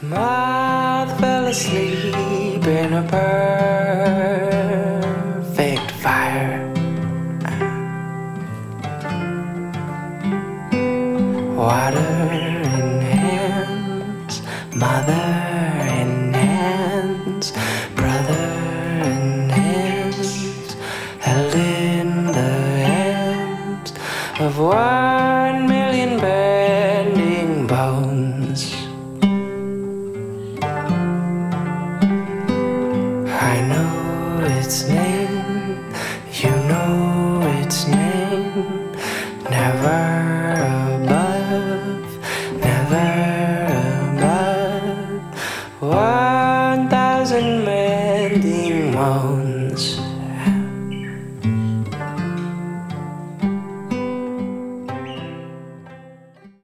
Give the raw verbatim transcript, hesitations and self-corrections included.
Mother fell asleep in a perfect fire. Water in hands, mother